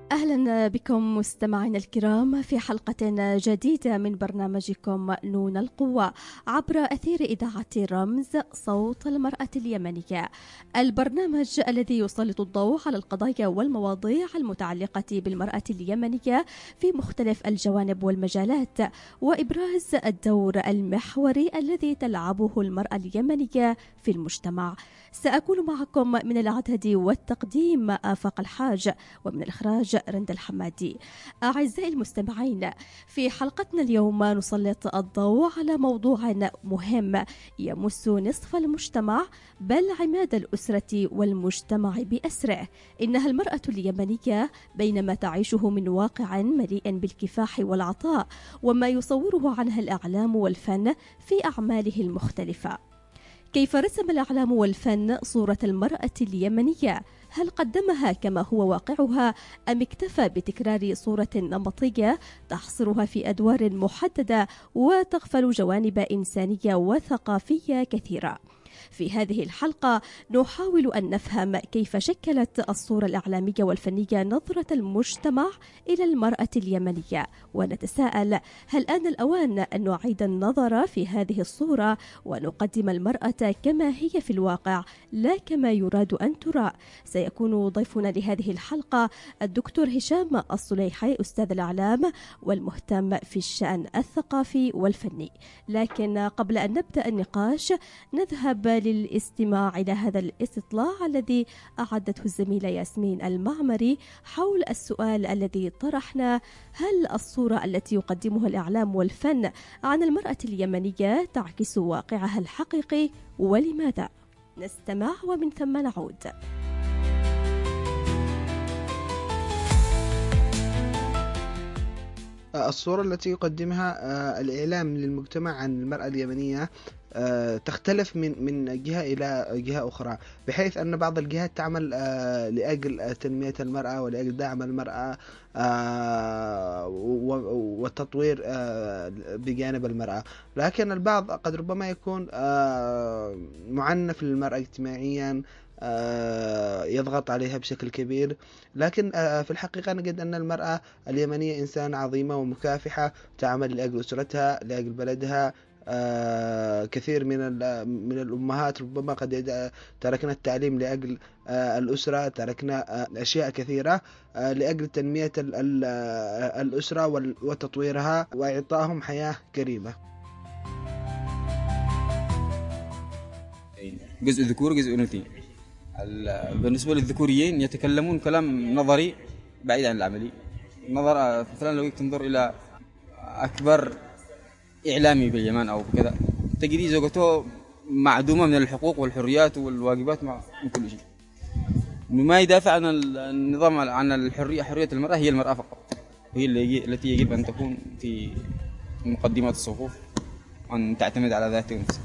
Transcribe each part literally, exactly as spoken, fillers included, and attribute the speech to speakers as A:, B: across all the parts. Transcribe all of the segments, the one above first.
A: أهلا بكم مستمعينا الكرام في حلقة جديدة من برنامجكم نون القوة عبر أثير إذاعة رمز صوت المرأة اليمنية، البرنامج الذي يسلط الضوء على القضايا والمواضيع المتعلقة بالمرأة اليمنية في مختلف الجوانب والمجالات، وإبراز الدور المحوري الذي تلعبه المرأة اليمنية في المجتمع. سأكون معكم من الإعداد والتقديم آفاق الحاج، ومن الإخراج رند الحمادي. أعزائي المستمعين، في حلقتنا اليوم نسلط الضوء على موضوع مهم يمس نصف المجتمع، بل عماد الأسرة والمجتمع بأسره. إنها المرأة اليمنية بين ما تعيشه من واقع مليء بالكفاح والعطاء، وما يصوره عنها الإعلام والفن في أعماله المختلفة. كيف رسم الإعلام والفن صورة المرأة اليمنية؟ هل قدمها كما هو واقعها، أم اكتفى بتكرار صورة نمطية تحصرها في أدوار محددة وتغفل جوانب إنسانية وثقافية كثيرة؟ في هذه الحلقة نحاول أن نفهم كيف شكلت الصورة الإعلامية والفنية نظرة المجتمع إلى المرأة اليمنية، ونتساءل: هل آن الأوان أن نعيد النظر في هذه الصورة ونقدم المرأة كما هي في الواقع لا كما يراد أن ترى؟ سيكون ضيفنا لهذه الحلقة الدكتور هشام الصليحي، أستاذ الإعلام والمهتم في الشأن الثقافي والفني. لكن قبل أن نبدأ النقاش نذهب للاستماع إلى هذا الاستطلاع الذي أعدته الزميلة ياسمين المعمري حول السؤال الذي طرحنا: هل الصورة التي يقدمها الإعلام والفن عن المرأة اليمنية تعكس واقعها الحقيقي، ولماذا؟ نستمع ومن ثم نعود.
B: الصورة التي يقدمها الإعلام للمجتمع عن المرأة اليمنية تختلف من من جهة إلى جهة أخرى، بحيث أن بعض الجهات تعمل لأجل تنمية المرأة ولأجل دعم المرأة والتطوير بجانب المرأة، لكن البعض قد ربما يكون معنف للمرأة اجتماعيا، يضغط عليها بشكل كبير. لكن في الحقيقة نجد أن المرأة اليمنية إنسان عظيمة ومكافحة، تعمل لأجل أسرتها لأجل بلدها. آه كثير من من الأمهات ربما قد تركنا التعليم لأجل آه الأسرة، تركنا آه أشياء كثيرة آه لأجل تنمية الأسرة وتطويرها وإعطائهم حياة كريمة.
C: جزء ذكور جزء أنثى. بالنسبة للذكوريين يتكلمون كلام نظري بعيد عن العملي. نظر مثلا لو تنظر إلى أكبر إعلامي باليمن أو كذا، تجد زوجته معدومة من الحقوق والحريات والواجبات مع من كل شيء. ما يدافع عن النظام عن الحرية، حرية المرأة هي المرأة فقط، هي اللي التي يجب أن تكون في مقدمات الصفوف، أن تعتمد على ذاتها نفسها.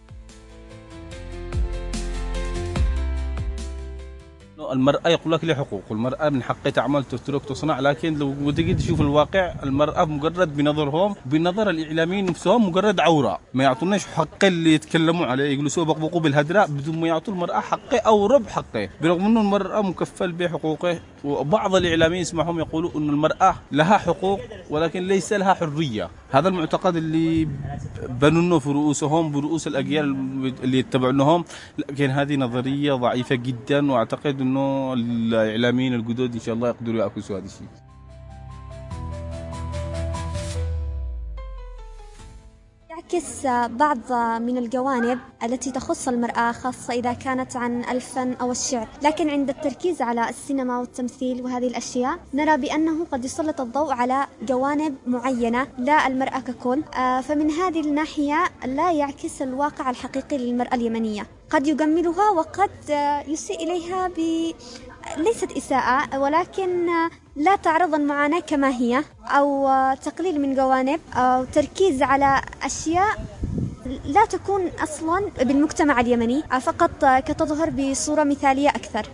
D: المرأة يقول لك لها حقوق، والمرأة من حقها تعمل تترك تصنع، لكن لو تجي تشوف الواقع المرأة مجرد بنظرهم بنظر الإعلاميين نفسهم مجرد عورة، ما يعطوناش حق اللي يتكلموا عليه، يجلسوا يبقبقوا بالهدراء بدون ما يعطوا المرأة حقه أو ربع حقه، برغم أنه المرأة مكفل بحقوقه. وبعض الإعلاميين يسمعهم يقولوا أن المرأة لها حقوق ولكن ليس لها حرية. هذا المعتقد اللي بنوا في رؤوسهم برؤوس الأجيال اللي يتبعونهم، لكن هذه نظرية ضعيفة جدا، وأعتقد أنه الإعلاميين الجدد إن شاء الله يقدروا يعكسوا هذا الشيء.
E: يعكس بعض من الجوانب التي تخص المرأة، خاصة إذا كانت عن الفن أو الشعر، لكن عند التركيز على السينما والتمثيل وهذه الأشياء نرى بأنه قد يسلط الضوء على جوانب معينة لا المرأة ككل. فمن هذه الناحية لا يعكس الواقع الحقيقي للمرأة اليمنية، قد يجملها وقد يسيء إليها ب ليست إساءة، ولكن لا تعرض المعاناة كما هي، أو تقليل من جوانب، أو تركيز على أشياء لا تكون أصلا بالمجتمع اليمني، فقط كتظهر بصورة مثالية أكثر.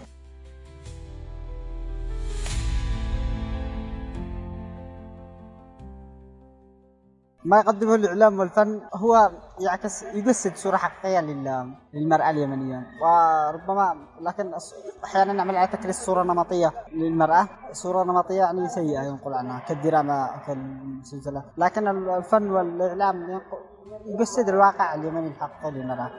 F: ما يقدمه الإعلام والفن هو يعكس يجسد صورة حقيقية للمرأة اليمنية، وربما لكن أحيانا نعمل على تكريس صورة نمطية للمرأة، صورة نمطية يعني سيئة ينقل عنها كالدراما كالمسلسلات، لكن الفن والإعلام يجسد الواقع اليمني الحقيقي للمرأة.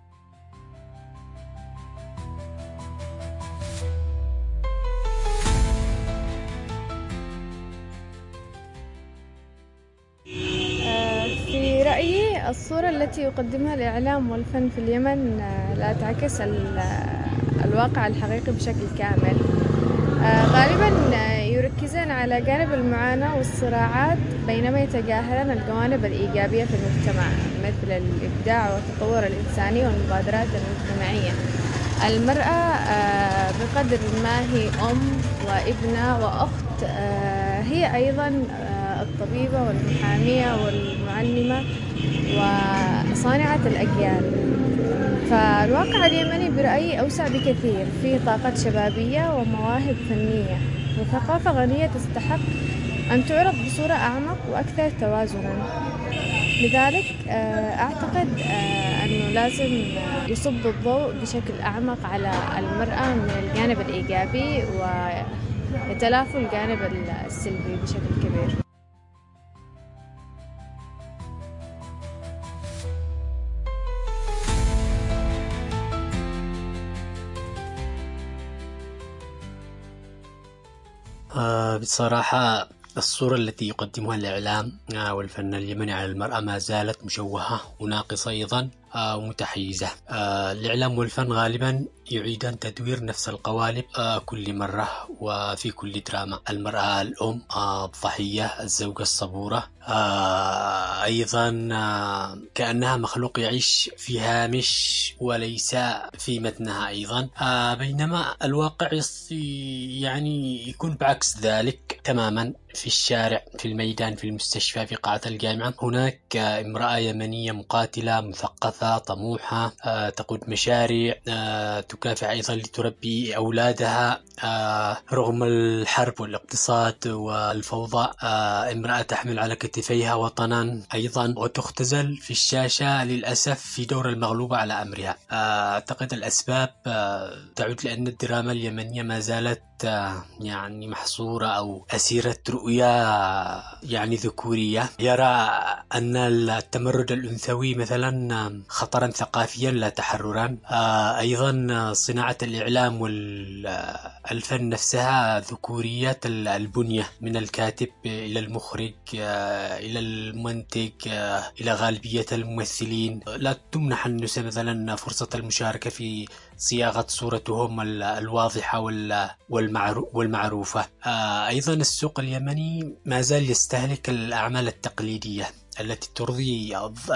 G: في رأيي الصورة التي يقدمها الإعلام والفن في اليمن لا تعكس الواقع الحقيقي بشكل كامل. غالبا يركزون على جانب المعاناة والصراعات بينما يتجاهلون الجوانب الإيجابية في المجتمع مثل الإبداع والتطور الإنساني والمبادرات المجتمعية. المرأة بقدر ما هي أم وابنة وأخت، هي أيضا الطبيبة والمحامية والمعلمة وصانعة الأجيال. فالواقع اليمني برأيي أوسع بكثير، فيه طاقات شبابية ومواهب فنية وثقافة غنية تستحق أن تعرض بصورة أعمق وأكثر توازنا. لذلك أعتقد أنه لازم يصب الضوء بشكل أعمق على المرأة من الجانب الإيجابي ويتلافى الجانب السلبي بشكل كبير.
H: آه بصراحة الصورة التي يقدمها الإعلام آه والفن اليمني على المرأة ما زالت مشوهة وناقصة أيضا آه ومتحيزة. آه الإعلام والفن غالبا يعيدان تدوير نفس القوالب آه كل مرة وفي كل دراما. المرأة الأم، آه الضحية، الزوجة الصبورة، آه أيضا آه كأنها مخلوق يعيش في هامش وليس في متنها أيضا. آه بينما الواقع يعني يكون بعكس ذلك تماما. في الشارع، في الميدان، في المستشفى، في قاعة الجامعة هناك امرأة يمنية مقاتلة مثقفة طموحة آه، تقود مشاريع، آه، تكافح أيضا لتربي أولادها آه، رغم الحرب والاقتصاد والفوضى. آه، امرأة تحمل على كتفيها وطنا أيضا وتختزل في الشاشة للأسف في دور المغلوبة على أمرها. آه، أعتقد الأسباب آه، تعود لأن الدراما اليمنية ما زالت يعني محصورة أو أسيرة رؤية يعني ذكورية، يرى أن التمرد الأنثوي مثلا خطرا ثقافيا لا تحررا. أيضا صناعة الإعلام والفن نفسها ذكورية البنية، من الكاتب إلى المخرج إلى المنتج إلى غالبية الممثلين. لا تمنح النساء مثلا فرصة المشاركة في صياغة صورتهم الواضحة والمعروفة. أيضا السوق اليمني ما زال يستهلك الأعمال التقليدية التي ترضي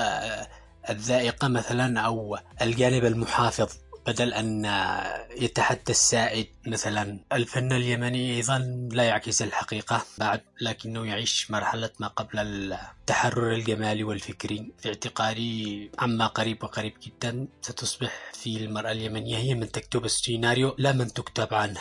H: الذائقة مثلا أو الجانب المحافظ بدل أن يتحدى السائد. مثلا الفن اليمني أيضا لا يعكس الحقيقة بعد، لكنه يعيش مرحلة ما قبل التحرر الجمالي والفكري. في اعتقادي عما قريب وقريب جدا ستصبح في المرأة اليمنية هي من تكتب السيناريو لا من تكتب عنه.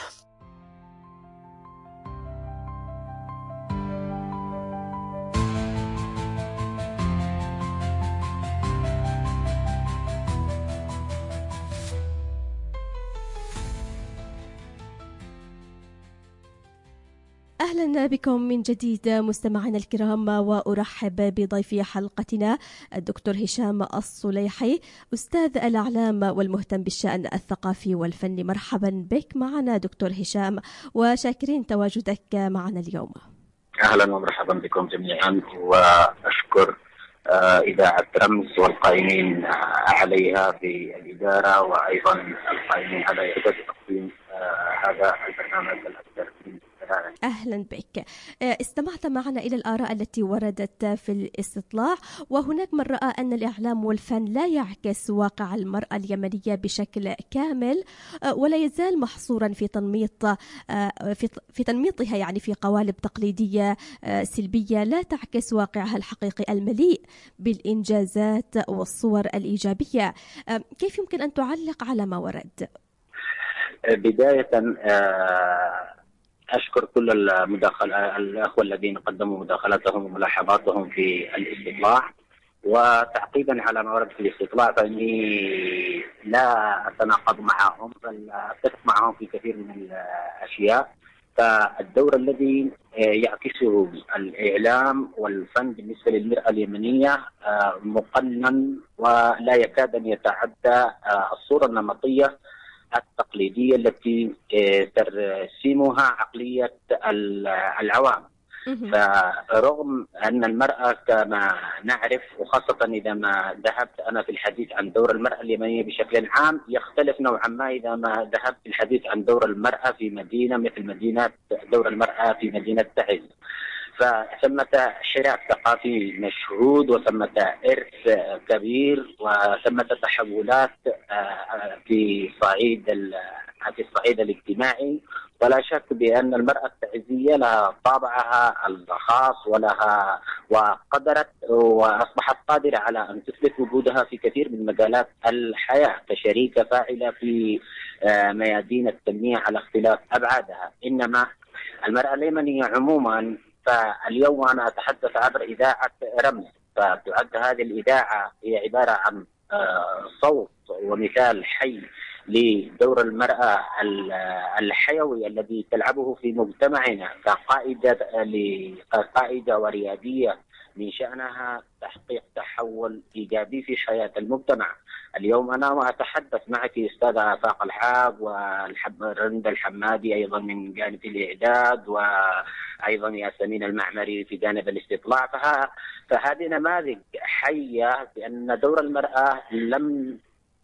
A: أهلا بكم من جديد مستمعينا الكرام، وأرحب بضيف حلقتنا الدكتور هشام الصليحي، أستاذ الأعلام والمهتم بالشأن الثقافي والفني. مرحبا بك معنا دكتور هشام، وشاكرين تواجدك معنا اليوم.
I: أهلا ومرحبا بكم جميعا، وأشكر إذاعة رمز والقائمين عليها في الإدارة وأيضا القائمين على إعداد تقديم هذا البرنامج الأكثر.
A: أهلا بك. استمعت معنا إلى الآراء التي وردت في الاستطلاع، وهناك من رأى أن الإعلام والفن لا يعكس واقع المرأة اليمنية بشكل كامل، ولا يزال محصورا في تنميط في تنميطها يعني في قوالب تقليدية سلبية لا تعكس واقعها الحقيقي المليء بالإنجازات والصور الإيجابية. كيف يمكن أن تعلق على ما ورد؟
I: بداية أشكر كل المداخل الأخوة الذين قدموا مداخلاتهم وملاحظاتهم في الاستطلاع. وتعقيبا على ما ورد في الاستطلاع فإني لا أتناقض معهم بل أتفق معهم في كثير من الأشياء. فالدور الذي يعكسه الإعلام والفن بالنسبة للمرأة اليمنية مقنن ولا يكاد أن يتعدى الصورة النمطية التقليدية التي ترسمها عقلية العوام. فرغم أن المرأة كما نعرف، وخاصة إذا ما ذهبت أنا في الحديث عن دور المرأة اليمنية بشكل عام، يختلف نوعا ما إذا ما ذهبت في الحديث عن دور المرأة في مدينة مثل مدينة دور المرأة في مدينة تعز. فثمة حراك ثقافي مشهود، وثمة إرث كبير، وثمة تحولات في صعيد في الصعيد الاجتماعي. ولا شك بأن المرأة التعزية لها طابعها الخاص ولها وقدرت وأصبحت قادرة على أن تثبت وجودها في كثير من مجالات الحياة كشريكة فاعلة في ميادين التنمية على اختلاف أبعادها. إنما المرأة اليمنية عموما، فاليوم أنا أتحدث عبر إذاعة رمز، فتعد هذه الإذاعة هي عبارة عن صوت ومثال حي لدور المرأة الحيوي الذي تلعبه في مجتمعنا كقائدة كقائدة وريادية من شأنها تحقيق تحول إيجابي في حياة المجتمع. اليوم أنا أتحدث معك أستاذة آفاق الحاج ورند الحمادي أيضا من جانب الإعداد، وأيضا ياسمين المعمري في جانب الاستطلاع. فهذه نماذج حية بأن دور المرأة لم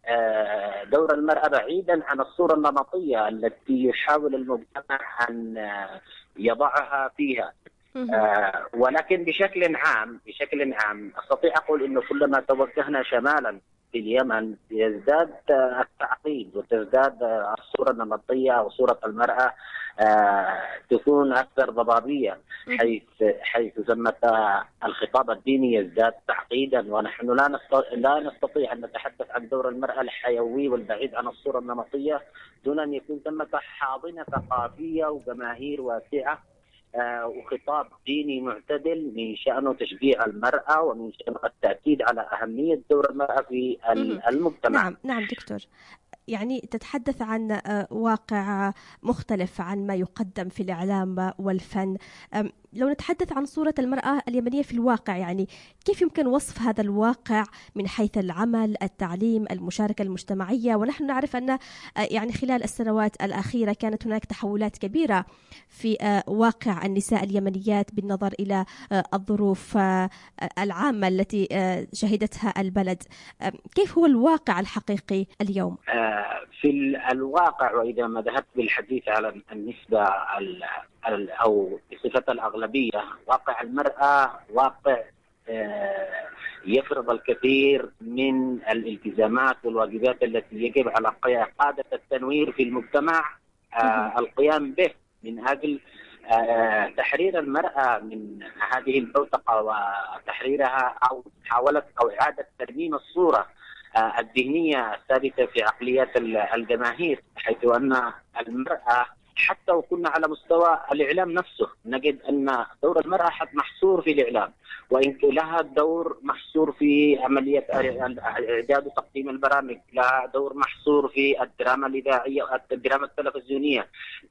I: دور المرأة بعيدا عن الصورة النمطية التي يحاول المجتمع أن يضعها فيها. آه ولكن بشكل عام بشكل عام أستطيع أقول إنه كلما توجهنا شمالا في اليمن يزداد التعقيد وتزداد الصورة النمطية وصورة المرأة آه تكون أكثر ضبابية، حيث حيث ثمة الخطاب الديني يزداد تعقيدا. ونحن لا نستطيع لا نستطيع أن نتحدث عن دور المرأة الحيوي والبعيد عن الصورة النمطية دون أن يكون ثمة حاضنة ثقافية وجماهير واسعة آه وخطاب ديني معتدل من شأنه تشجيع المرأة ومن شأنه التأكيد على أهمية دور المرأة في المجتمع.
A: نعم نعم دكتور، يعني تتحدث عن واقع مختلف عن ما يقدم في الإعلام والفن. لو نتحدث عن صورة المرأة اليمنية في الواقع، يعني كيف يمكن وصف هذا الواقع من حيث العمل، التعليم، المشاركة المجتمعية؟ ونحن نعرف أن يعني خلال السنوات الأخيرة كانت هناك تحولات كبيرة في واقع النساء اليمنيات بالنظر إلى الظروف العامة التي شهدتها البلد. كيف هو الواقع الحقيقي اليوم؟
I: في الواقع، وإذا ما ذهبت بالحديث على النسبة أو بصفة الأغلبية، واقع المرأة واقع يفرض الكثير من الالتزامات والواجبات التي يجب على قادة التنوير في المجتمع القيام به من أجل تحرير المرأة من هذه البوتقة وتحريرها أو محاولة أو إعادة ترميم الصورة الذهنية الثابتة في عقليات الجماهير، حيث أن المرأة حتى وكنا على مستوى الإعلام نفسه نجد أن دور المرأة حد محصور في الإعلام، وإن لها دور محصور في عملية إعداد وتقديم البرامج، لها دور محصور في الدراما الإذاعية والدراما التلفزيونية،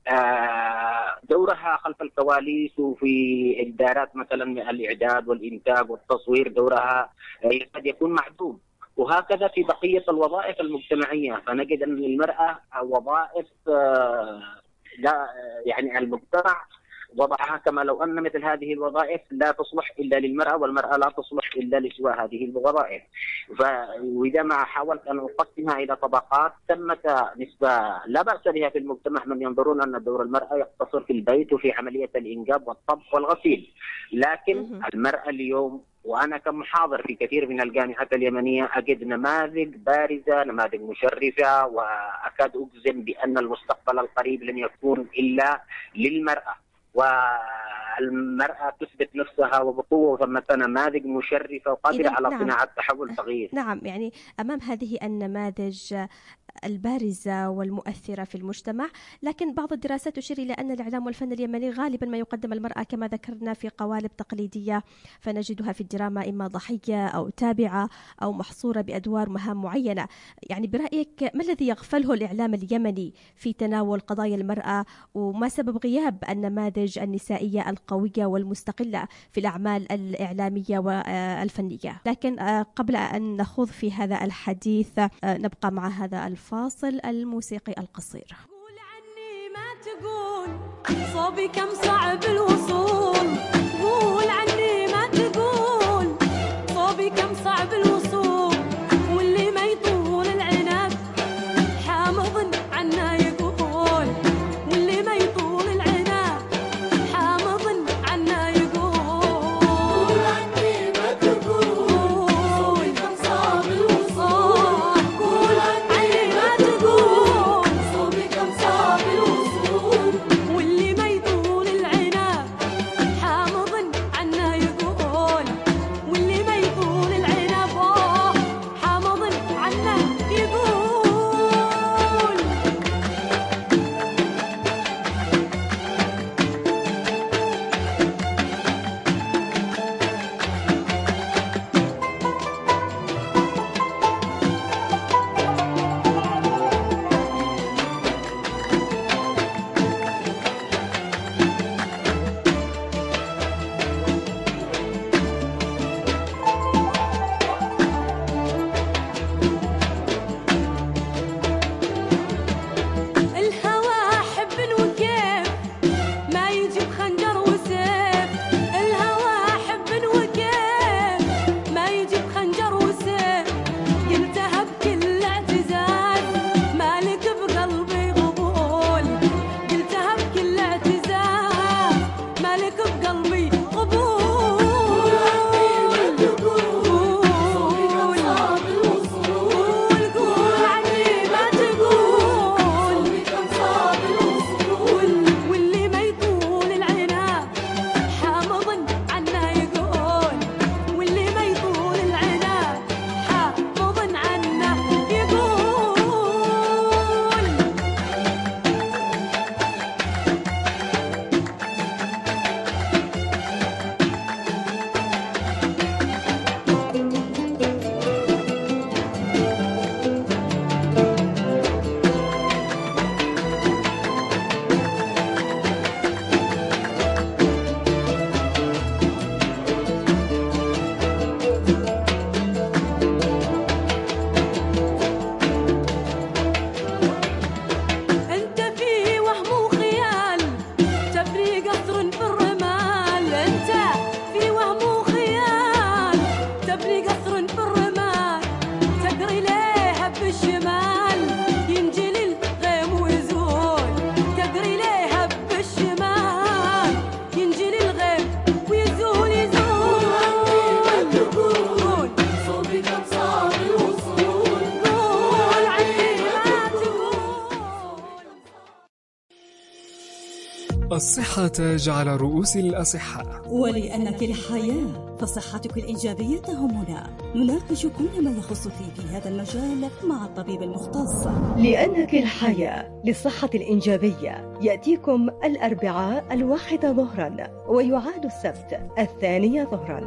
I: دورها خلف الكواليس وفي إدارات مثلا الإعداد والإنتاج والتصوير دورها قد يكون معدوم. وهكذا في بقية الوظائف المجتمعية، فنجد أن للمرأة وظائف لا يعني المجتمع وضعها كما لو أن مثل هذه الوظائف لا تصلح إلا للمرأة، والمرأة لا تصلح إلا لسوى هذه الوظائف. وإذا ما حاولت أن أقسمها إلى طبقات، ثمة نسبة لا بأس بها في المجتمع من ينظرون أن دور المرأة يقتصر في البيت وفي عملية الإنجاب والطبخ والغسيل، لكن المرأة اليوم، وأنا كمحاضر في كثير من الجامعات اليمنية أجد نماذج بارزة، نماذج مشرفة، وأكاد أجزم بأن المستقبل القريب لن يكون إلا للمرأة، والمرأة تثبت نفسها وبقوة، وثمة نماذج مشرفة وقادرة على
A: نعم.
I: صناعة تحول تغيير.
A: نعم، يعني أمام هذه النماذج البارزة والمؤثرة في المجتمع، لكن بعض الدراسات تشير إلى أن الإعلام والفن اليمني غالبا ما يقدم المرأة كما ذكرنا في قوالب تقليدية، فنجدها في الدراما إما ضحية أو تابعة أو محصورة بأدوار مهام معينة. يعني برأيك ما الذي يغفله الإعلام اليمني في تناول قضايا المرأة، وما سبب غياب النماذج النسائية القوية والمستقلة في الأعمال الإعلامية والفنية؟ لكن قبل أن نخوض في هذا الحديث نبقى مع هذا الفاصل الموسيقي القصير.
J: قول عني ما تقول صوبي كم صعب الوصول، قول عني ما تقول صوبي كم صعب الوصول، واللي ما يطول العنب حامض عنا يقول، واللي ما يطول العنب حامض عنا يقول. قول عني ما تقول صوبي كم صعب الوصول، قول عني ما تقول صوبي كم صعب الوصول، واللي ما يطول العنب حامض عنا يقول، واللي ما يطول العنب حامض عنا يقول. الهوى حب وكيف ما يجيب خنجر وسيف، الهوى حب وكيف ما يجيب خنجر وسيف، قلتها بكل اعتزاز مالك بقلبي قبول، قلتها بكل اعتزاز مالك بقلبي قبول. قول عني ما تقول واللي ما يطول العنب حامض عنا يقول، واللي ما يطول العنب حامض عنا يقول. انت في وهم وخيال تبني قصر في الرمال، انت في وهم وخيال تبني قصر في الرمال، تقري ليها بالشمال ينجلي الغيم ويزول، تقري ليها بالشمال ينجلي الغيم ويزول يزول. قول صوبي كم صعب الوصول، قول عني ما تقول.
K: الصحة تاج على رؤوس الأصحاء.
L: ولأنك الحياة فصحتك الإنجابية تهمنا، نناقش كل ما يخصك في هذا المجال مع الطبيب المختص.
M: لأنك الحياة للصحة الإنجابية يأتيكم الأربعاء الواحدة ظهرا، ويعاد السبت الثانية ظهرا.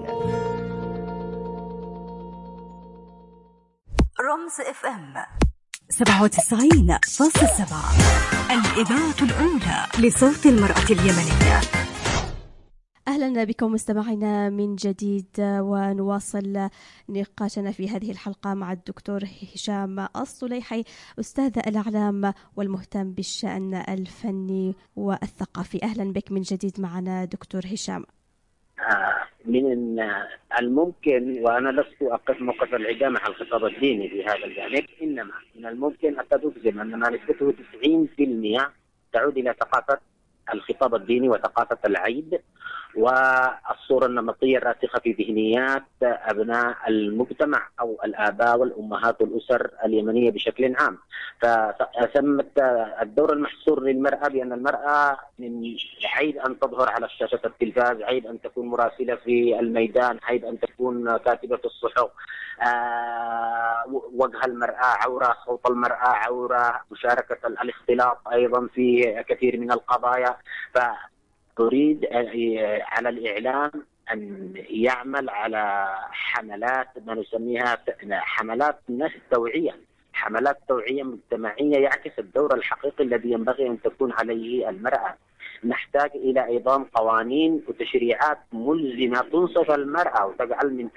L: رمز اف ام سبعة وتسعين فاصلة سبعة، الإذاعة الأولى لصوت المرأة اليمنية.
A: أهلا بكم مستمعينا من جديد، ونواصل نقاشنا في هذه الحلقة مع الدكتور هشام الصليحي، أستاذ الإعلام والمهتم بالشأن الفني والثقافي. أهلا بك من جديد معنا دكتور هشام.
I: من الممكن، وأنا لست أقف موقف العدامة على الخطاب الديني في هذا الجانب، إنما من الممكن أن تجزم أن ما نسبته تسعين بالمئة تعود إلى ثقافة الخطاب الديني وثقافة العيد والصورة النمطية الراسخة في ذهنيات أبناء المجتمع أو الآباء والأمهات والأسر اليمنية بشكل عام. فسمت الدور المحصور للمرأة بأن المرأة من عيب أن تظهر على شاشة التلفاز، عيب أن تكون مراسلة في الميدان، عيب أن تكون كاتبة في الصحف، آه وجه المرأة عورة، صوت المرأة عورة، مشاركة الاختلاط أيضا في كثير من القضايا. فتريد على الإعلام أن يعمل على حملات ما نسميها حملات الناس التوعية، حملات توعية مجتمعية يعكس الدور الحقيقي الذي ينبغي أن تكون عليه المرأة. نحتاج إلى إضافة قوانين وتشريعات ملزمة تنصف المرأة وتجعل من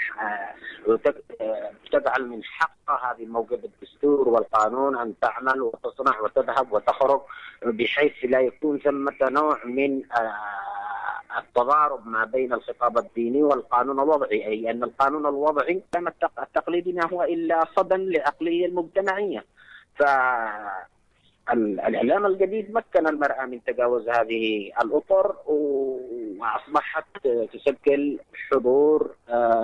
I: وتجعل من حقها بموجب الدستور والقانون أن تعمل وتصنع وتذهب وتخرج، بحيث لا يكون ثمة نوع من التضارب ما بين الخطاب الديني والقانون الوضعي، أي أن القانون الوضعي كما التقليدي ما هو إلا صدى للعقلية المجتمعية. فالإعلام الجديد مكن المرأة من تجاوز هذه الأطر وأصبحت تشكل حضور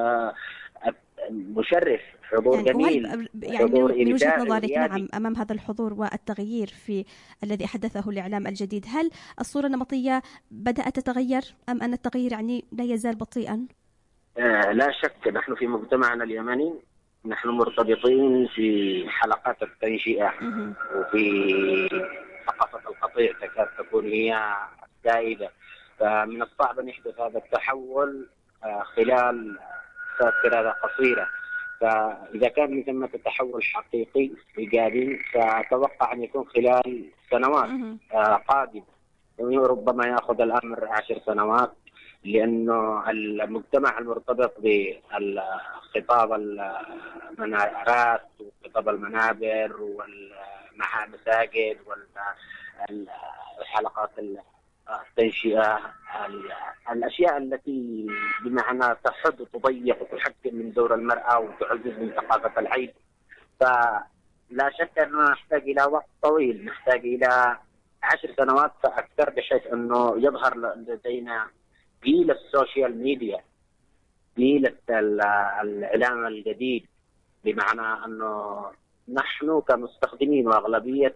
I: مشرف، حضور
A: يعني
I: جميل،
A: يعني
I: حضور
A: من وجهة
I: إبداعي
A: نظرك
I: ريادي.
A: نعم أمام هذا الحضور والتغيير في الذي حدثه الإعلام الجديد، هل الصورة النمطية بدأت تتغير أم أن التغيير يعني لا يزال بطيئا؟
I: آه لا شك، نحن في مجتمعنا اليمني نحن مرتبطين في حلقات التنشئة وفي ثقافة القطيع تكاد تكون هي السائدة، فمن الصعب أن يحدث هذا التحول آه خلال فترة قصيرة. فإذا كان من ثمة تحول حقيقي إيجابي فأتوقع أن يكون خلال سنوات آه قادمة، ربما يأخذ الأمر عشر سنوات، لأنه المجتمع المرتبط بالخطاب المنارات وخطاب المنابر والمساجد والحلقات التنشئة، الأشياء التي بمعنى تحد وتضيق وتحكم من دور المرأة وتعزز من ثقافة العيب. فلا شك أننا نحتاج إلى وقت طويل، نحتاج إلى عشر سنوات فأكثر، بحيث أنه يظهر لدينا جيل السوشيال ميديا، جيل الإعلام الجديد، بمعنى أنه نحن كمستخدمين وأغلبية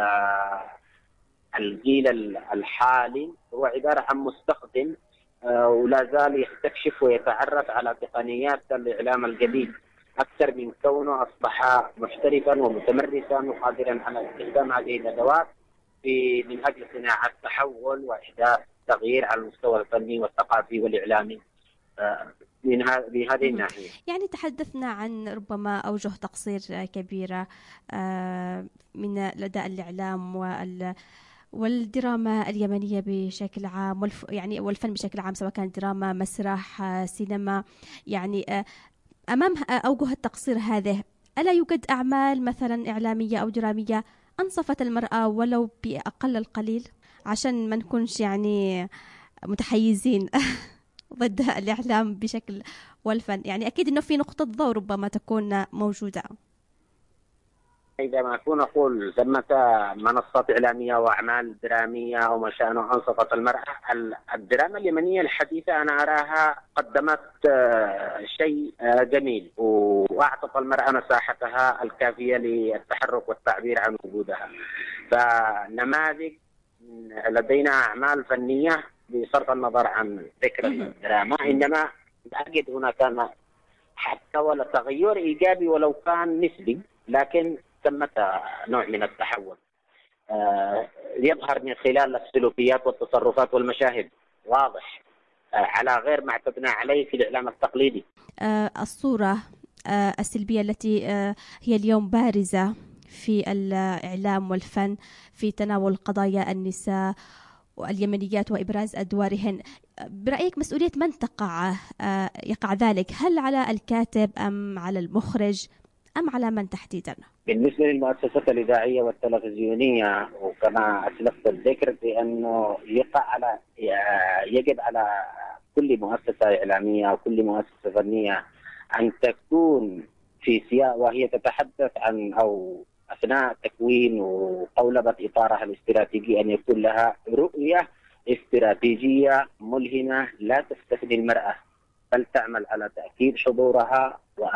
I: الجيل الحالي هو عبارة عن مستخدم ولا زال يستكشف ويتعرف على تقنيات الإعلام الجديد أكثر من كونه أصبح محترفا ومتمرسا وقادرا على استخدام هذه الأدوات من أجل صناعة تحول وإحداث تغيير على المستوى الفني والثقافي والإعلامي من هذه الناحية.
A: يعني تحدثنا عن ربما أوجه تقصير كبيرة من لدى الإعلام وال والدراما اليمنية بشكل عام، والف يعني والفن بشكل عام، سواء كان دراما، مسرح، سينما. يعني أمام أوجه التقصير هذه ألا يوجد أعمال مثلا إعلامية أو درامية أنصفت المرأة ولو بأقل القليل، عشان ما نكونش يعني متحيزين ضد الإعلام بشكل والفن؟ يعني أكيد أنه في نقطة ضوء ربما تكون موجودة.
I: إذا ما أكون أقول ثمة منصات إعلامية وأعمال درامية أو ما شأنه أنصفت المرأة، الدراما اليمنية الحديثة أنا أراها قدمت شيء جميل وأعطت المرأة مساحتها الكافية للتحرك والتعبير عن وجودها. فنماذج لدينا أعمال فنية بصرف النظر عن ذكر الدراما، إنما أجد هناك حتى ولا تغير إيجابي ولو كان نسبي، لكن ثمة نوع من التحول آه يظهر من خلال السلوكيات والتصرفات والمشاهد واضح آه على غير ما اعتدنا عليه في الإعلام التقليدي.
A: آه الصورة آه السلبية التي آه هي اليوم بارزة في الإعلام والفن في تناول قضايا النساء واليمنيات وإبراز أدوارهن، برأيك مسؤولية من تقع آه يقع ذلك؟ هل على الكاتب أم على المخرج أم على من تحديدا؟
I: بالنسبة للمؤسسات الإذاعية والتلفزيونية، وكما أسلفت الذكر بأنه يقع على يجب على كل مؤسسة إعلامية أو كل مؤسسة فنية أن تكون في سياق وهي تتحدث عن أو أثناء تكوين وقولبة إطارها الاستراتيجي أن يكون لها رؤية استراتيجية ملهمة لا تستثني المرأة، بل تعمل على تأكيد حضورها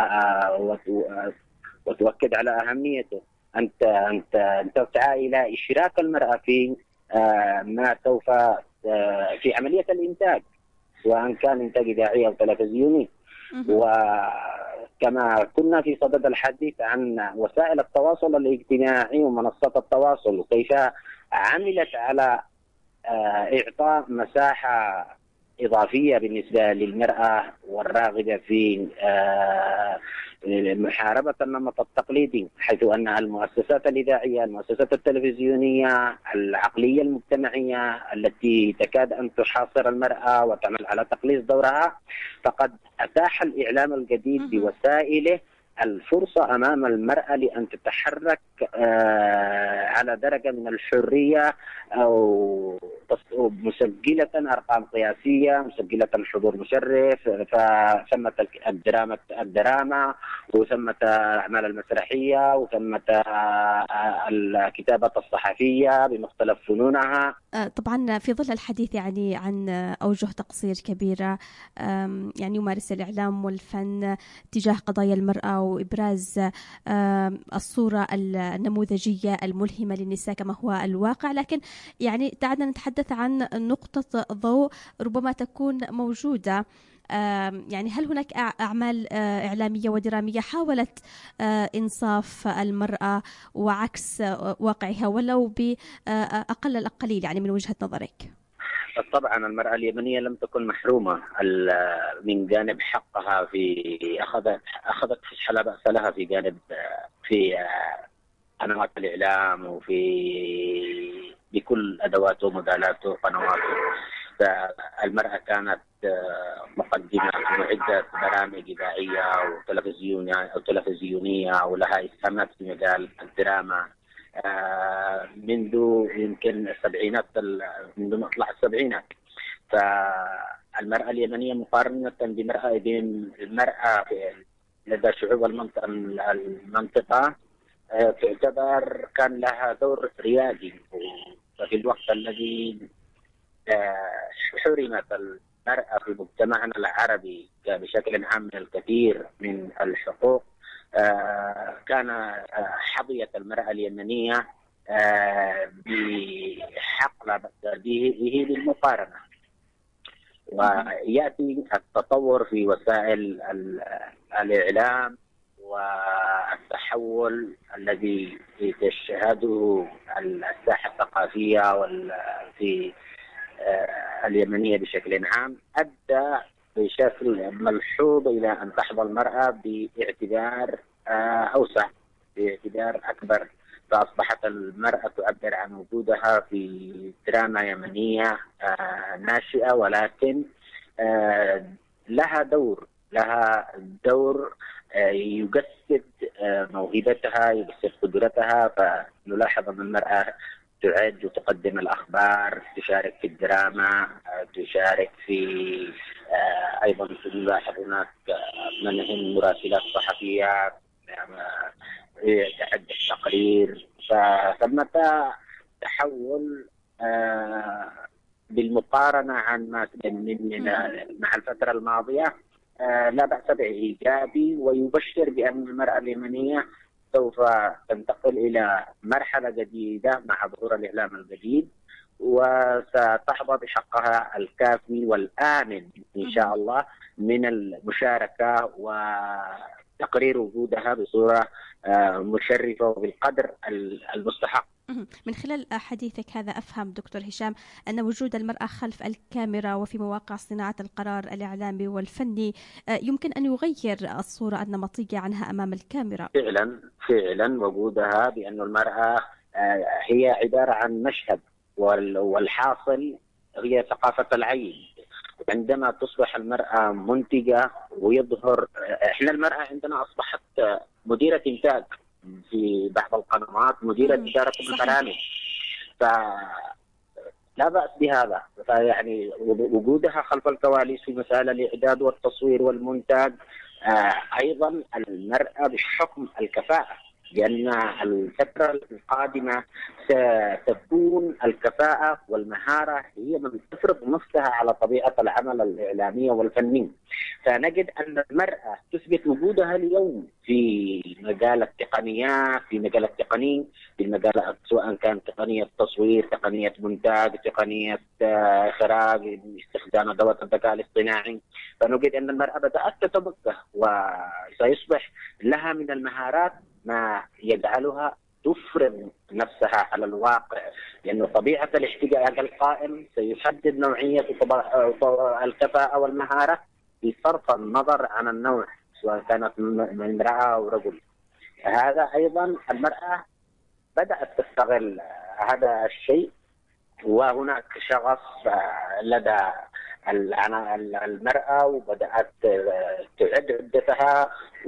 I: وتؤكد على أهميته. أنت أنت أنت تسعى إلى إشراك المرأة في ما سوف في عملية الإنتاج، سواء كان إنتاج إذاعي أو تلفزيوني. وكما كنا في صدد الحديث عن وسائل التواصل الاجتماعي ومنصات التواصل وكيف عملت على إعطاء مساحة إضافية بالنسبة للمرأة والراغبة في محاربة النمط التقليدي، حيث أن المؤسسات الإذاعية، المؤسسات التلفزيونية، العقلية المجتمعية التي تكاد أن تحاصر المرأة وتعمل على تقليص دورها، فقد أتاح الإعلام الجديد بوسائله الفرصة أمام المرأة لأن تتحرك على درجة من الحرية، أو مسجلة أرقام قياسية، مسجلة حضور مشرف، فثمة الدراما الدراما وثمة الأعمال المسرحية وثمة الكتابة الصحفية بمختلف فنونها.
A: طبعا في ظل الحديث يعني عن أوجه تقصير كبيرة يعني يمارس الإعلام والفن تجاه قضايا المرأة وإبراز الصورة النموذجية الملهمة للنساء كما هو الواقع، لكن يعني دعنا نتحدث عن نقطة ضوء ربما تكون موجودة. يعني هل هناك أعمال إعلامية ودرامية حاولت إنصاف المرأة وعكس واقعها ولو بأقل الأقليل يعني من وجهة نظرك؟
I: طبعا المرأة اليمنية لم تكن محرومة من جانب حقها في أخذت أخذت لا بأس لها في جانب في قنوات الإعلام وفي بكل أدواته ومدالاته وقنواته. فالمرأة كانت مقدمة معدة برامج إذاعية وتلفزيونية أو تلفزيونية ولها إسهامات في مجال الدراما منذ يمكن السبعينات، منذ مطلع السبعينات. فالمرأة اليمنية مقارنة بمرأة المرأة لدى شعوب المنطقة تعتبر كان لها دور ريادي. وفي الوقت الذي حرمت المرأة في مجتمعنا العربي بشكل عام من الكثير من الحقوق، كان حظية المرأة اليمنية بحق لا بأس به بالمقارنة. ويأتي التطور في وسائل الإعلام والتحول الذي تشهده الساحة الثقافية في اليمنية بشكل عام، أدى بشكل ملحوظ إلى أن تحظى المرأة باعتبار أوسع، باعتبار أكبر. فأصبحت المرأة تعبر عن وجودها في دراما يمنية ناشئة، ولكن لها دور لها دور يجسد موهبتها، يجسد قدرتها. فنلاحظ أن المرأة تعد وتقدم الأخبار، تشارك في الدراما، تشارك في أيضا نلاحظ هناك من هم مراسلات صحفيات، تعد التقرير. فثمة تحول بالمقارنة عن ما من مع الفترة الماضية لا بأس به، إيجابي، ويبشر بأن المرأة اليمنية سوف تنتقل إلى مرحلة جديدة مع ظهور الإعلام الجديد، وستحظى بحقها الكافي والآمن إن شاء الله من المشاركة وتقرير وجودها بصورة مشرفة وبالقدر المستحق.
A: من خلال حديثك هذا أفهم دكتور هشام أن وجود المرأة خلف الكاميرا وفي مواقع صناعة القرار الإعلامي والفني يمكن أن يغير الصورة النمطية عنها أمام الكاميرا.
I: فعلا فعلا وجودها بأن المرأة هي عبارة عن مشهد، والحاصل هي ثقافة العين. عندما تصبح المرأة منتجة ويظهر، احنا المرأة عندنا أصبحت مديرة إنتاج في بعض القنوات، مديرة إدارة البرامج، فلا بأس بهذا. فيعني وجودها خلف الكواليس في مسائل الإعداد والتصوير والمونتاج. آه أيضا المرأة بحكم الكفاءة لأن الفترة القادمة ستكون الكفاءة والمهارة هي من تفرض نفسها على طبيعة العمل الإعلامية والفني. فنجد أن المرأة تثبت وجودها اليوم في مجال التقنيات، في مجال التقني، في المجال سواء كان تقنية تصوير، تقنية مونتاج، تقنية إخراج، استخدام أدوات الذكاء الاصطناعي. فنجد أن المرأة بدأت تتوجه وسيصبح لها من المهارات ما يجعلها تفرض نفسها على الواقع، لأن طبيعة الاحتجاج القائم سيحدد نوعية الكفاءة والمهارة بصرف النظر عن النوع، سواء كانت من امرأة أو رجل. هذا أيضا المرأة بدأت تستغل هذا الشيء، وهناك شغف لدى المرأة وبدأت تعد عدتها،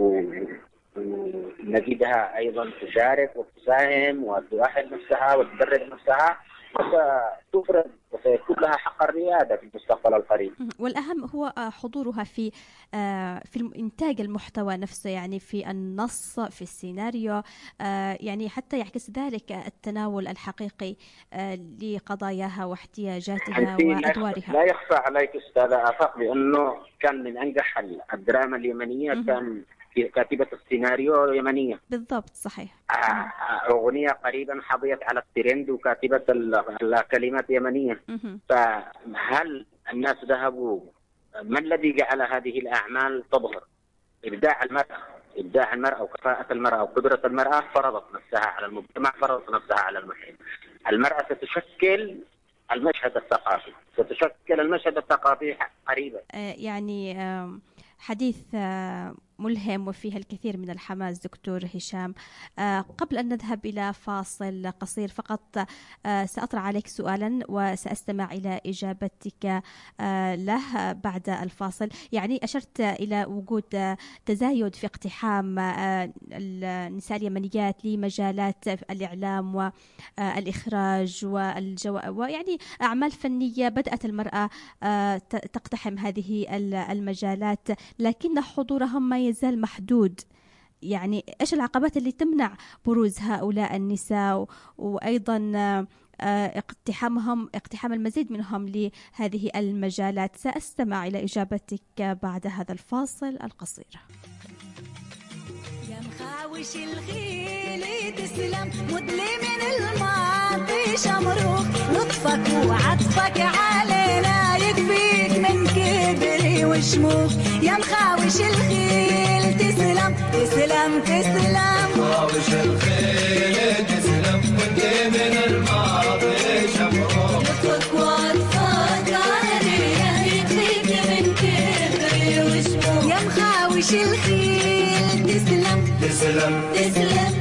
I: ونجدها أيضا تشارك وتساهم وتؤهل نفسها وتدرب نفسها وستفرض وسيكون لها حق الريادة في المستقبل القريب.
A: والأهم هو حضورها في في إنتاج المحتوى نفسه، يعني في النص، في السيناريو، يعني حتى يعكس ذلك التناول الحقيقي لقضاياها واحتياجاتها وأدوارها.
I: لا يخفى عليك أستاذة آفاق بأنه كان من أنجح الدراما اليمنية كان كاتبة السيناريو يمنية.
A: بالضبط، صحيح.
I: أغنية قريبا حظيت على الترند وكاتبة الكلمات يمنية. فهل الناس ذهبوا؟ ما الذي جعل هذه الأعمال تظهر؟ إبداع المرأة، إبداع المرأة وكفاءة المرأة وقدرة المرأة فرضت نفسها على المجتمع، فرضت نفسها على المحيط. المرأة ستشكل المشهد الثقافي، ستشكل المشهد الثقافي قريبا.
A: يعني حديث ملهم وفيه الكثير من الحماس دكتور هشام. قبل أن نذهب إلى فاصل قصير فقط سأطرح عليك سؤالا وسأستمع إلى إجابتك له بعد الفاصل. يعني أشرت إلى وجود تزايد في اقتحام النساء اليمنيات لمجالات الإعلام والإخراج والجو ويعني أعمال فنية. بدأت المرأة تقتحم هذه المجالات، لكن حضورهم ما يزال محدود. يعني إيش العقبات اللي تمنع بروز هؤلاء النساء وأيضا اقتحامهم اقتحام المزيد منهم لهذه المجالات؟ سأستمع إلى إجابتك بعد هذا الفاصل القصير.
J: يا مخاوش الخيل تسلم مدلي من الماضي شمروخ، لطفك وعطفك علينا يكفيك من كبري وشموخ. يا مخاوش الخيل تسلم تسلم تسلم، مخاوش الخيل تسلم مدلي من الماضي شمروخ، لطفك وعطفك علينا يكفيك من كبري وشموخ. يا مخاوش الخيل تسلم تسلم تسلم.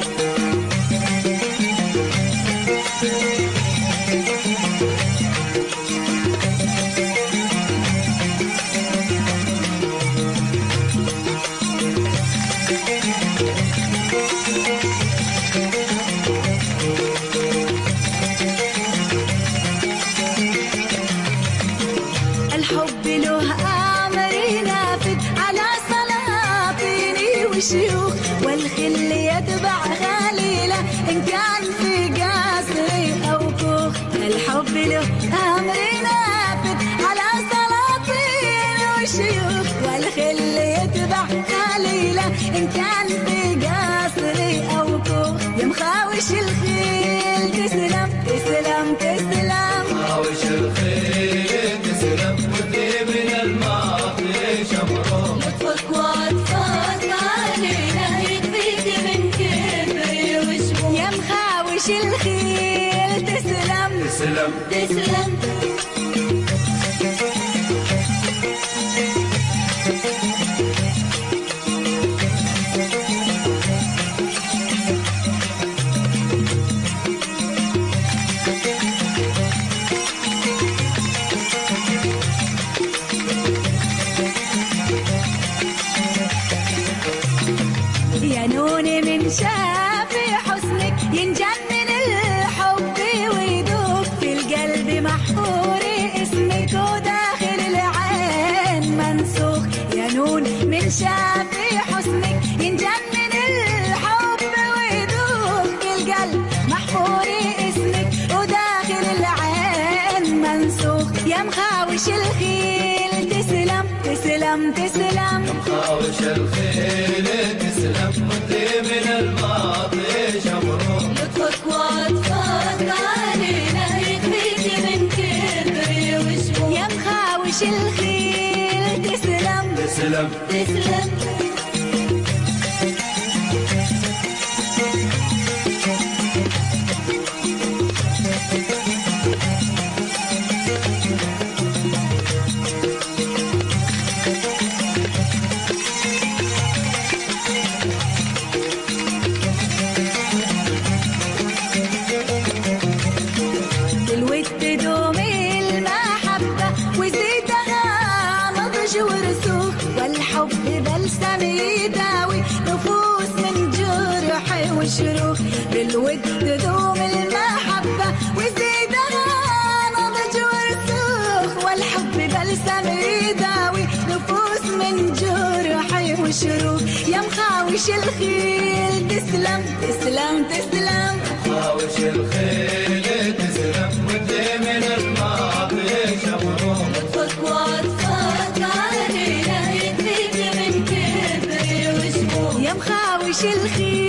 J: الحب له أمر نافذ على سلاطين وشيوخ، والخل يتبع خليله إن كان في قصر أو كوخ. الحب له أمر نافذ على سلاطين وشيوخ، والخل يتبع خليله إن كان في قصر أو كوخ. يا مخاوش الخيل تسلم تسلم تسلم، مخاوش الخيل تسلم ودي من الماضي شمروخ، لطفك وعطفك علينا يكفيك من كبري وشموخ. يا مخاوش الخيل تسلم تسلم تسلم. يا نوني من شافي حسنك ينجن من الحب ويدوب في القلب محفوظ. مخاوش الخيل تسلم تسلم تسلم
N: مخاوش الخيل تسلم وانتي من الماضي شمرون
J: لطفك وعطفك علينا يكفيك من كبري وشموخ يا مخاوش الخيل تسلم
N: تسلم
J: تسلم وشروق بالود تدوم المحبة وزيدها نضج ورسوخ والحب بلسم يداوي نفوس من جرح وشروق يا مخاوش الخيل تسلم تسلم تسلم
N: مخاوش الخيل تسلم وانتي من الماضي شمرون
J: لطفك وعطفك علينا يكفيك من كبري وشموخ يا مخاوش الخيل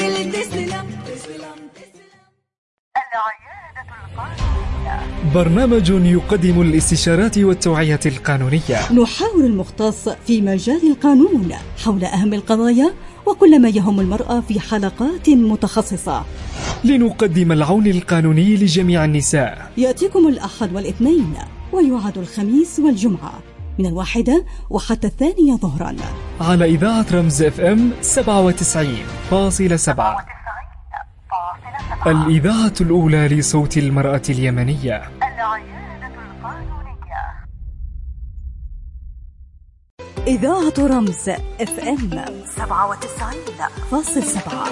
K: برنامج يقدم الاستشارات والتوعية القانونية.
L: نحاور المختص في مجال القانون حول أهم القضايا وكل ما يهم المرأة في حلقات متخصصة
K: لنقدم العون القانوني لجميع النساء.
L: يأتيكم الأحد والاثنين ويعاد الخميس والجمعة من الواحدة وحتى الثانية ظهرا
K: على إذاعة رمز اف ام سبعة وتسعين فاصلة سبعة، الإذاعة الأولى لصوت المرأة اليمنية.
L: إذاعة رمز اف ام سبعة وتسعين فاصلة سبعة،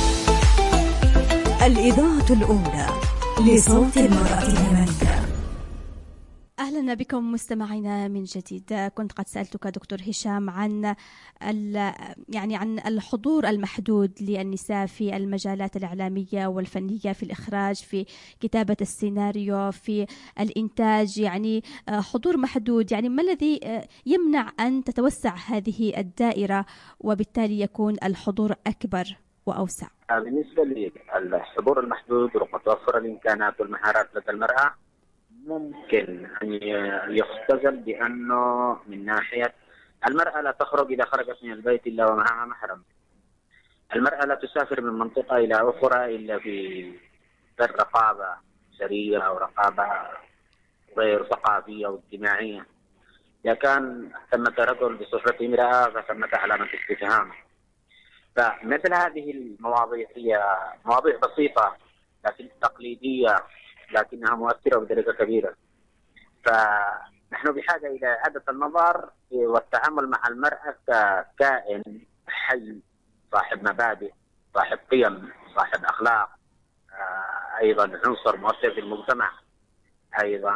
L: الإذاعة الأولى لصوت المرأة اليمنية.
A: أهلا بكم مستمعينا من جديد. كنت قد سألتك دكتور هشام عن يعني عن الحضور المحدود للنساء في المجالات الإعلامية والفنية، في الإخراج، في كتابة السيناريو، في الإنتاج، يعني حضور محدود. يعني ما الذي يمنع أن تتوسع هذه الدائرة وبالتالي يكون الحضور أكبر وأوسع؟
I: بالنسبة للحضور المحدود ومتوفر الإمكانات والمهارات لدى المرأة، ممكن أن يختزل بأنه من ناحية المرأة لا تخرج إذا خرجت من البيت إلا ومعها محرم. المرأة لا تسافر من منطقة إلى أخرى إلا برقابة سرية أو رقابة غير ثقافية واجتماعية. إذا كان ثمة رجل بصفة امرأة فثمة علامة استفهام. فمثل هذه المواضيع هي مواضيع بسيطة لكن تقليدية، لكنها مؤثرة بدرجة كبيرة. فنحن بحاجة إلى إعادة النظر والتعامل مع المرأة ككائن حي صاحب مبادئ، صاحب قيم، صاحب أخلاق، أيضا عنصر مؤثر في المجتمع. أيضا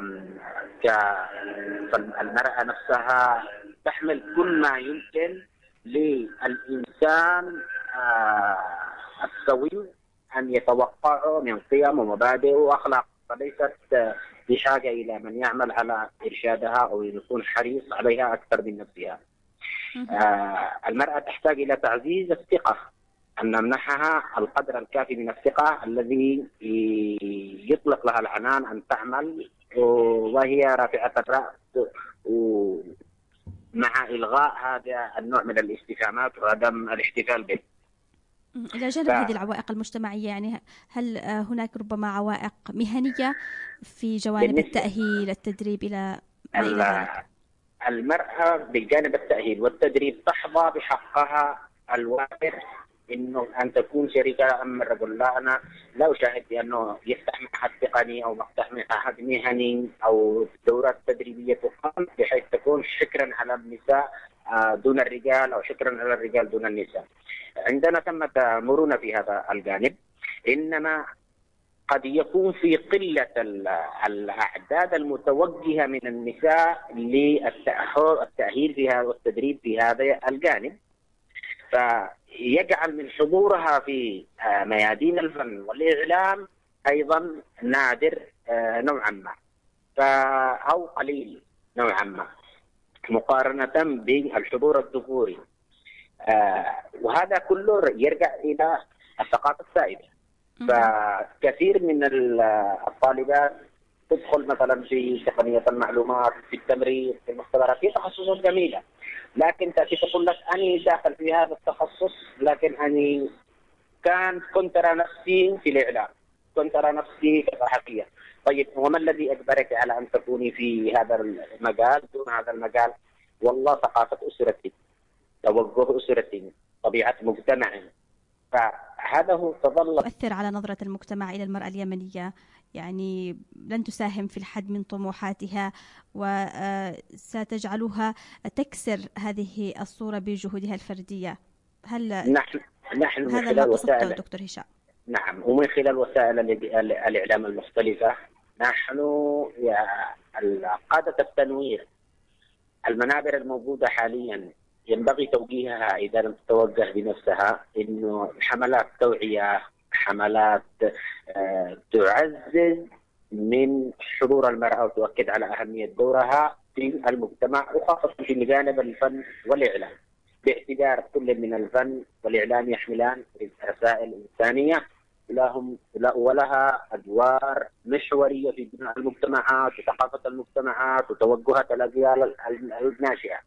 I: المرأة نفسها تحمل كل ما يمكن للإنسان السوي أن يتوقعه من قيم ومبادئ وأخلاق، فليست بحاجة إلى من يعمل على إرشادها أو يكون حريص عليها أكثر من نفسها. آه المرأة تحتاج إلى تعزيز الثقة، أن نمنحها القدر الكافي من الثقة الذي يطلق لها العنان أن تعمل وهي رافعة الرأس، مع إلغاء هذا النوع من الاستفهامات وعدم الاحتفال به.
A: إلى جانب ف... هذه العوائق المجتمعية، يعني هل هناك ربما عوائق مهنية في جوانب التأهيل، التدريب، إلى ما إلى ذلك؟
I: المرأة بجانب التأهيل والتدريب تحظى بحقها الوافر إنه أن تكون شريكة أم الرجل. لا، أنا لا أشاهد بأنه يفتح معهد تقني أو مفتح معهد مهني أو دورات تدريبية تقام بحيث تكون شكرا على النساء دون الرجال أو شكرا على الرجال دون النساء. عندنا ثمة مرونة في هذا الجانب، إنما قد يكون في قلة الأعداد المتوجهة من النساء للتأهيل فيها والتدريب في هذا الجانب، فيجعل من حضورها في ميادين الفن والإعلام أيضا نادر نوعا ما أو قليل. نوعا ما مقارنة بالحضور الذكوري. آه وهذا كله يرجع إلى الثقافة السائدة. فكثير من الطالبات تدخل مثلا في تقنية المعلومات، في التمريض، في المختبرات، في تخصصات جميلة، لكن تأتي تقول لك أنا داخل في هذا التخصص لكن أنا كان كنت أرى نفسي في الإعلام، كنت أرى نفسي كصحفية. طيب وما الذي أجبرك على أن تكوني في هذا المجال دون هذا المجال؟ والله ثقافة أسرتي، توجه أسرتي، طبيعة مجتمعي. فهذا هو تظل
A: تؤثر على نظرة المجتمع إلى المرأة اليمنية، يعني لن تساهم في الحد من طموحاتها وستجعلها تكسر هذه الصورة بجهودها الفردية. هل
I: نحن نحن من
A: هذا
I: خلال
A: ما قصدته
I: وسائل
A: دكتور هشام؟
I: نعم، ومن خلال وسائل الإعلام المختلفة نحن يا قادة التنوير، المنابر الموجودة حاليا ينبغي توجيهها إذا لم تتوجه بنفسها، إنه حملات توعية، حملات آه تعزز من حضور المرأة وتؤكد على أهمية دورها في المجتمع، وخاصة في جانب الفن والإعلام، باعتبار كل من الفن والإعلام يحملان رسائل إنسانية لهم ولها أدوار محورية في بناء المجتمعات وثقافة المجتمعات وتوجهات الأجيال الناشئة.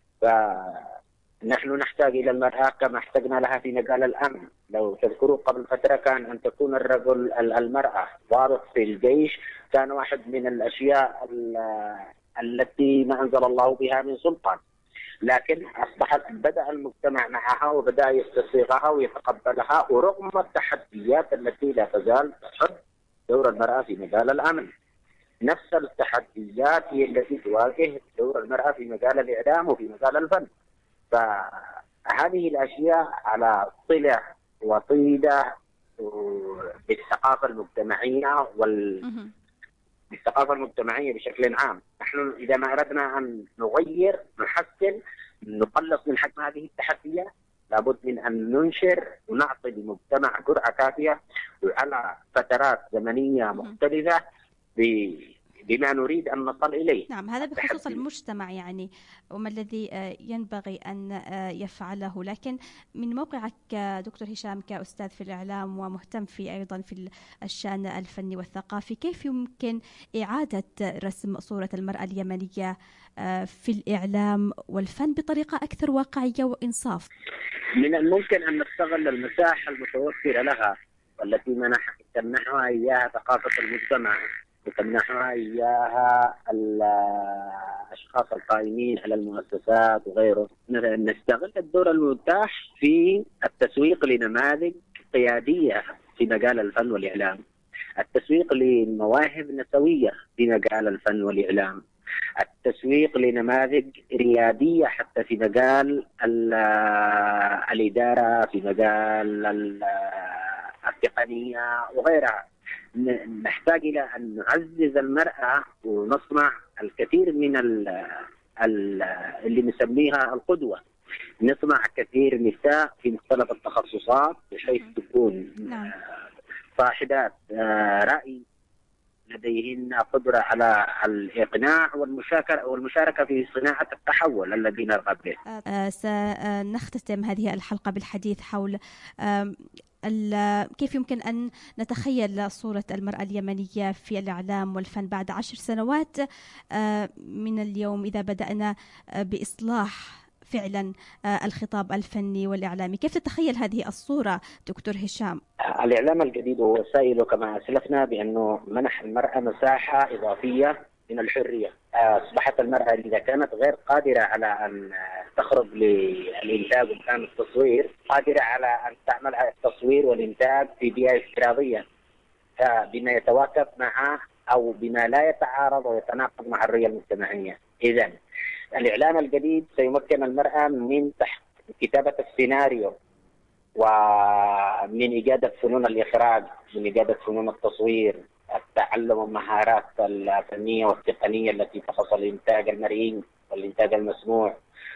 I: فنحن نحتاج إلى المرأة كما احتجنا لها في مجال الأمن. لو تذكروا قبل فترة كان أن تكون الرجل المرأة ضابط في الجيش كان واحد من الأشياء التي ما أنزل الله بها من سلطان، لكن أصبحت بدأ المجتمع معها وبدأ يستصيغها ويتقبلها، ورغم التحديات التي لا تزال تحد دور المرأة في مجال الأمن. نفس التحديات هي التي تواجه دور المرأة في مجال الإعلام وفي مجال الفن. فهذه الأشياء على صلة وطيدة بالثقافة المجتمعية وال بالثقافة المجتمعية بشكل عام. نحن إذا ما أردنا أن نغير، نحسن، نقلص من حجم هذه التحديات، لابد من أن ننشر ونعطي للمجتمع جرعة كافية وعلى فترات زمنية مختلفة بما نريد أن نصل إليه.
A: نعم، هذا بخصوص المجتمع يعني وما الذي ينبغي أن يفعله. لكن من موقعك دكتور هشام كأستاذ في الإعلام ومهتم في أيضا في الشأن الفني والثقافي، كيف يمكن إعادة رسم صورة المرأة اليمنية في الإعلام والفن بطريقة أكثر واقعية وإنصاف؟
I: من الممكن أن نستغل المساحة المتوفرة لها والتي تمنحها إياها ثقافة المجتمع وتمنحها إياها الأشخاص القائمين على المؤسسات وغيره. نستغل الدور المتاح في التسويق لنماذج قيادية في مجال الفن والإعلام، التسويق لمواهب نسوية في مجال الفن والإعلام، التسويق لنماذج ريادية حتى في مجال الإدارة، في مجال التقنية وغيرها. نحتاج إلى أن نعزز المرأة ونصنع الكثير من ال ال اللي نسميها القدوة، نصنع كثير نساء في مختلف التخصصات بحيث تكون صاحبات رأي لديهن قدرة على الإقناع والمشاركة والمشاركة في صناعة التحول الذي نرغب به.
A: سنختتم هذه الحلقة بالحديث حول كيف يمكن أن نتخيل صورة المرأة اليمنية في الإعلام والفن بعد عشر سنوات من اليوم إذا بدأنا بإصلاح فعلا الخطاب الفني والإعلامي. كيف تتخيل هذه الصورة دكتور هشام؟
I: الإعلام الجديد هو وسائله كما أسلفنا بأنه منح المرأة مساحة إضافية من الحرية. أصبحت المرأة إذا كانت غير قادرة على أن تخرج للإنتاج وكان التصوير، قادرة على أن تعمل التصوير والإنتاج في بيئة افتراضية بما يتواكب مع أو بما لا يتعارض ويتناقض مع الرؤية المجتمعية. إذن الإعلام الجديد سيمكن المرأة من تحت كتابة السيناريو ومن إجادة فنون الإخراج، من إجادة فنون التصوير، التعلم المهارات الفنية والتقنية التي تخص الإنتاج المرئي والإنتاج المسموع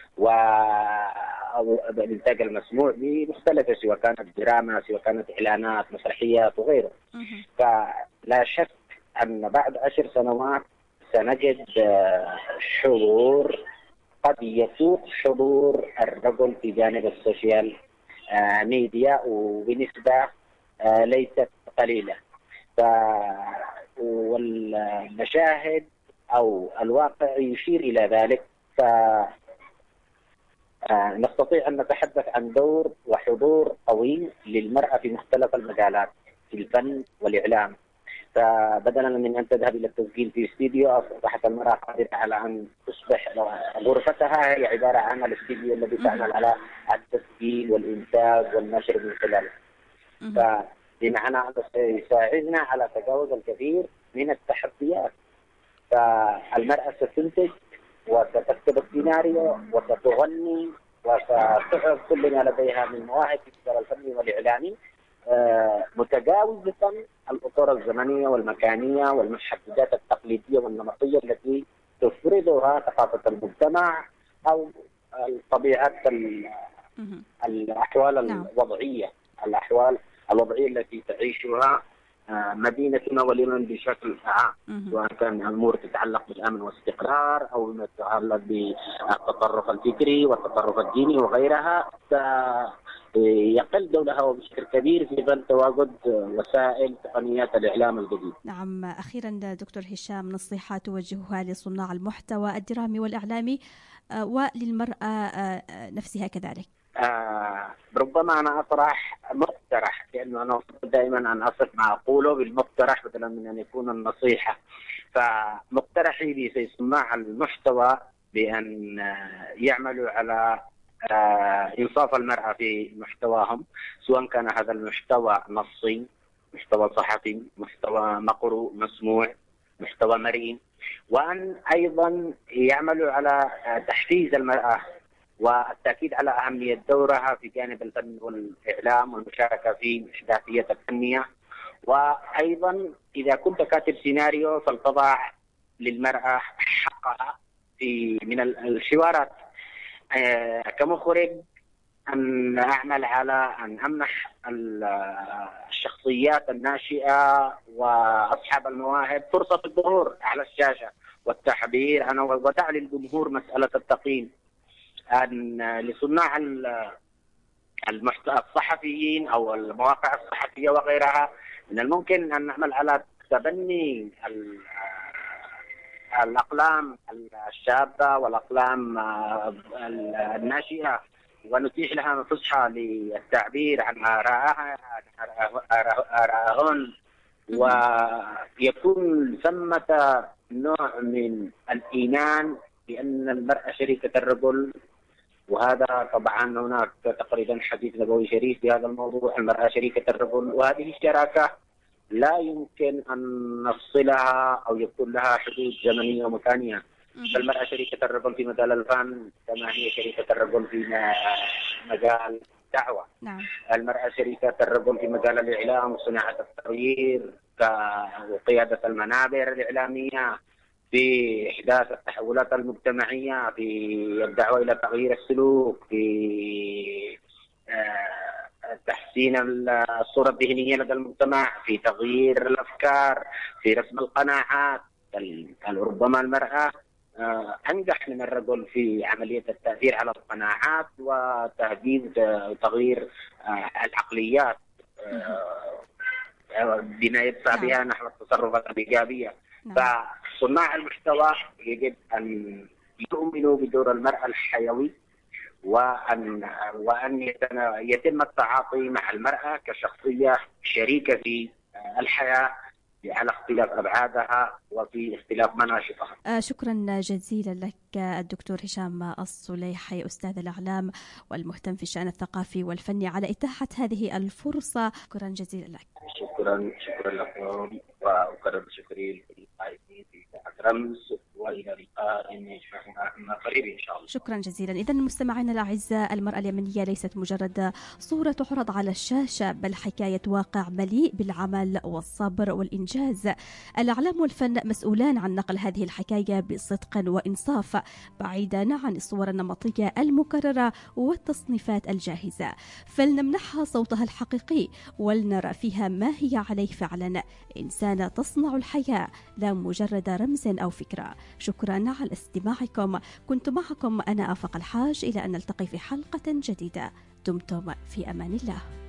I: والإنتاج المسموع بمختلفة، سواء كانت دراما، سواء كانت إعلانات، مسرحيات وغيره. فلا شك أن بعد عشر سنوات سنجد حضور قد يفوق حضور الرجل في جانب السوشيال ميديا وبنسبة ليست قليلة. والمشاهد أو الواقع يشير إلى ذلك. فنستطيع أن نتحدث عن دور وحضور قوي للمرأة في مختلف المجالات في الفن والإعلام. فبدلا من أن تذهب إلى التسجيل في استديو أصبحت المرأة قادرة على أن تصبح غرفتها هي عبارة عن الاستديو الذي تعمل على التسجيل والإنتاج والنشر من خلاله. فبمعنى أنه سيساعدنا على تجاوز الكثير من التحديات. فالمرأة ستنتج وستكتب السيناريو وستغني وستعرض كل ما لديها من مواهب في المجال الفني والإعلامي متجاوزة الأطر الزمنية والمكانية والمحددات التقليدية والنمطية التي تفرضها ثقافة المجتمع أو طبيعة الأحوال الوضعية الأحوال الوضعية التي تعيشها مدينتنا واليمن بشكل عام، سواء كان الأمور تتعلق بالأمن والاستقرار أو ما يتعلق بالتطرف الفكري والتطرف الديني وغيرها. يقل دورها بشكل كبير في ظل تواجد وسائل تقنيات الإعلام الجديد.
A: نعم، أخيرا دكتور هشام، نصيحة توجهها لصناع المحتوى الدرامي والإعلامي وللمرأة نفسها كذلك؟
I: آه ربما أنا أطرح مقترح، لأنه أنا دائما أن أصف ما أقوله بالمقترح بدلا من أن يكون النصيحة. فمقترحي لصناع المحتوى بأن يعملوا على آه إنصاف المرأة في محتواهم، سواء كان هذا المحتوى نصي، محتوى صحفي، محتوى مقروء مسموع، محتوى مرئي، وأن أيضا يعملوا على تحفيز المرأة والتأكيد على أهمية دورها في جانب الفن والإعلام والمشاركة في إحداثية التنمية. وأيضا إذا كنت كاتب سيناريو فلتضع للمرأة حقها في من الحوارات. آه كمخرج أن أعمل على أن أمنح الشخصيات الناشئة وأصحاب المواهب فرصة الظهور على الشاشة والتعبير أنا ودع للجمهور مسألة التقييم. أن لصناع المحتوى الصحفيين أو المواقع الصحفية وغيرها من الممكن أن نعمل على تبني الأقلام الشابة والأقلام الناشئة ونتيح لها فسحة للتعبير عن آرائها آرائهن، ويكون ثمة نوع من الإيمان بأن المرأة شريكة الرجل. وهذا طبعا هناك تقريبا حديث نبوي شريف في هذا الموضوع، المرأة شريكة الرجل، وهذه الشراكة لا يمكن أن نفصلها أو يكون لها حدود زمنية ومكانية. فالمرأة شريكة الرجل في مجال الفن كما هي شريكة الرجل في مجال الدعوة.
A: نعم.
I: المرأة شريكة الرجل في مجال الإعلام وصناعة التغيير وقيادة المنابر الإعلامية، في إحداث التحولات المجتمعية، في الدعوة إلى تغيير السلوك، في تحسين الصورة الذهنية لدى المجتمع، في تغيير الأفكار، في رسم القناعات. ربما المرأة أنجح من الرجل في عملية التأثير على القناعات وتهذيب وتغيير العقليات بما يدفع بها نحو التصرفات الإيجابية. فصناع المحتوى يجب أن يؤمنوا بدور المرأة الحيوي، وأن وأن يتم التعاطي مع المرأة كشخصية شريكة في الحياة على اختلاف أبعادها وفي اختلاف مناشطها.
A: آه شكرا جزيلا لك الدكتور هشام الصليحي، أستاذ الإعلام والمهتم في الشأن الثقافي والفني، على إتاحة هذه الفرصة. شكرا جزيلا لك.
I: شكرا شكرا لكم، وأكرر شكري للقائمين في إذاعة رمز. وإلى لقاء قريب إن شاء الله.
A: شكرا جزيلا. إذا مستمعينا الأعزاء، المرأة اليمنية ليست مجرد صورة تعرض على الشاشة، بل حكاية واقع مليء بالعمل والصبر والإنجاز. الإعلام والفن مسؤولان عن نقل هذه الحكاية بصدق وإنصاف، بعيدا عن الصور النمطية المكررة والتصنيفات الجاهزة، فلنمنحها صوتها الحقيقي ولنرى فيها ما هي عليه فعلا، إنسانة تصنع الحياة لا مجرد رمز أو فكرة. شكرا على استماعكم، كنت معكم أنا آفاق الحاج، إلى أن نلتقي في حلقة جديدة. دمتم في أمان الله.